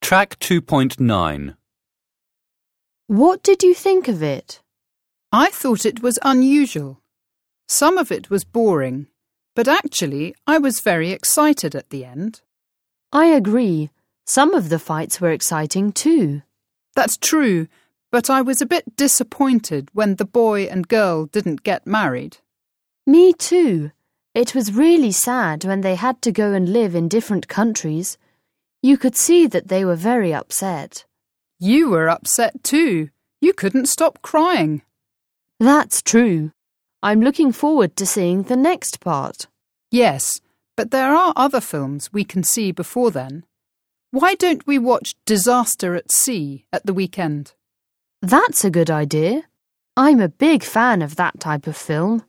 Track 2.9. What did you think of it? I thought it was unusual. Some of it was boring, but actually I was very excited at the end. I agree. Some of the fights were exciting too. That's true, but I was a bit disappointed when the boy and girl didn't get married. Me too. It was really sad when they had to go and live in different countries. You could see that they were very upset. You were upset too. You couldn't stop crying. That's true. I'm looking forward to seeing the next part. Yes, but there are other films we can see before then. Why don't we watch Disaster at Sea at the weekend? That's a good idea. I'm a big fan of that type of film.